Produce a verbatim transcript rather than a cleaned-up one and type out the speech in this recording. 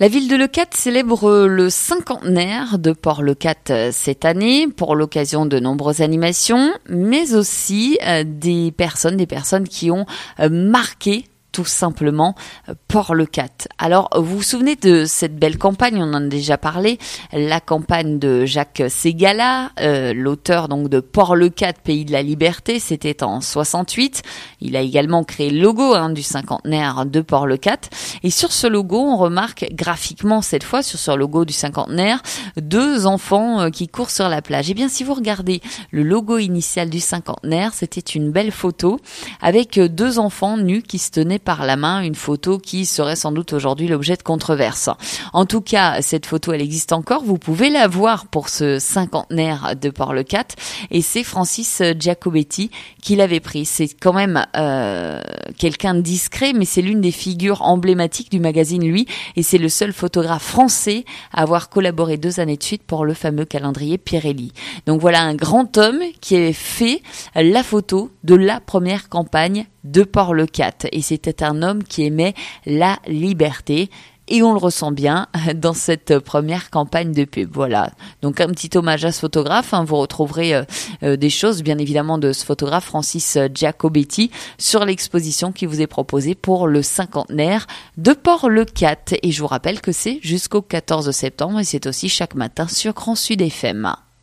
La ville de Leucate célèbre le cinquantenaire de Port-Leucate cette année pour l'occasion de nombreuses animations, mais aussi des personnes, des personnes qui ont marqué tout simplement Port-Leucate. Alors, vous vous souvenez de cette belle campagne, on en a déjà parlé, la campagne de Jacques Ségala, euh, l'auteur donc de Port-Leucate, pays de la liberté, c'était en soixante-huit. Il a également créé le logo hein, du cinquantenaire de Port-Leucate. Et sur ce logo, on remarque graphiquement cette fois, sur ce logo du cinquantenaire, deux enfants euh, qui courent sur la plage. Et bien, si vous regardez le logo initial du cinquantenaire, c'était une belle photo avec deux enfants nus qui se tenaient par la main, une photo qui serait sans doute aujourd'hui l'objet de controverse. En tout cas, cette photo, elle existe encore. Vous pouvez la voir pour ce cinquantenaire de Port-Leucate et c'est Francis Giacobetti qui l'avait pris. C'est quand même euh, quelqu'un de discret, mais c'est l'une des figures emblématiques du magazine Lui et c'est le seul photographe français à avoir collaboré deux années de suite pour le fameux calendrier Pirelli. Donc voilà un grand homme qui avait fait la photo de la première campagne de Port-Leucate et c'était un homme qui aimait la liberté et on le ressent bien dans cette première campagne de pub. Voilà, donc un petit hommage à ce photographe, hein. Vous retrouverez euh, euh, des choses bien évidemment de ce photographe Francis Giacobetti sur l'exposition qui vous est proposée pour le cinquantenaire de Port-Leucate et je vous rappelle que c'est jusqu'au quatorze septembre et c'est aussi chaque matin sur Grand Sud F M.